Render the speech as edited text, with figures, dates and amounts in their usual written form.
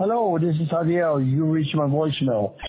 Hello, this is Adiel. You reached my voicemail.